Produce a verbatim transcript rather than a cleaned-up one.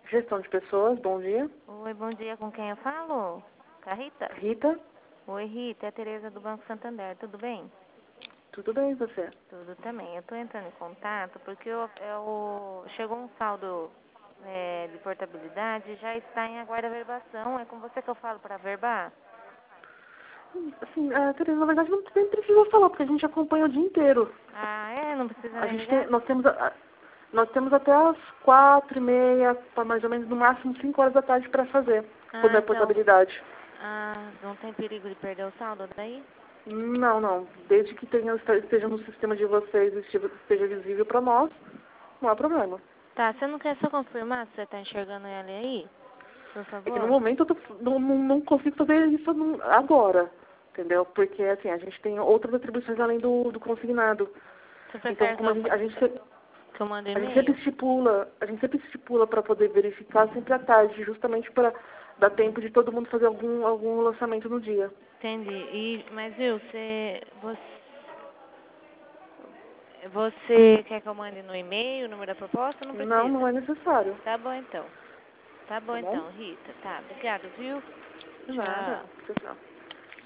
Gestão de pessoas, bom dia. Oi, bom dia. Com quem eu falo? Com a Rita? Rita, Oi, Rita. É a Tereza do Banco Santander. Tudo bem? tudo bem você? Tudo também. Eu tô entrando em contato porque eu, eu- chegou um saldo é, de portabilidade e já está em aguarda verbação. É com você que eu falo para verbar? Assim, a Tereza, na verdade, não nem precisa falar, porque a gente acompanha o dia inteiro. Ah, é? Não precisa A nem gente tem, ligar? nós temos, a- a- nós temos até as quatro e meia, pra mais ou menos, no máximo cinco horas da tarde para fazer, quando Ah, é então... portabilidade. Ah, não tem perigo de perder o saldo daí? Não, não. Desde que tenha, esteja no sistema de vocês e esteja esteja visível para nós, não há problema. Tá, você não quer só confirmar se você tá enxergando ele aí? Por É que no favor? momento eu tô, não, não, não consigo fazer isso não- agora, entendeu? Porque assim, a gente tem outras atribuições além do, do consignado. Você Então, prefere que como a eu, gente, fa- a gente, se- que eu mande a gente sempre e-mail? estipula, a gente sempre estipula para poder verificar sempre à tarde, justamente para dar tempo de todo mundo fazer algum, algum lançamento no dia. Entendi. E, mas viu, você, você, você quer que eu mande no e-mail o número da proposta? Não Não, não precisa. é necessário, Tá bom então. Tá bom tá bom? então, Rita. Tá, obrigado, viu? De nada. Tchau. Tchau, tchau.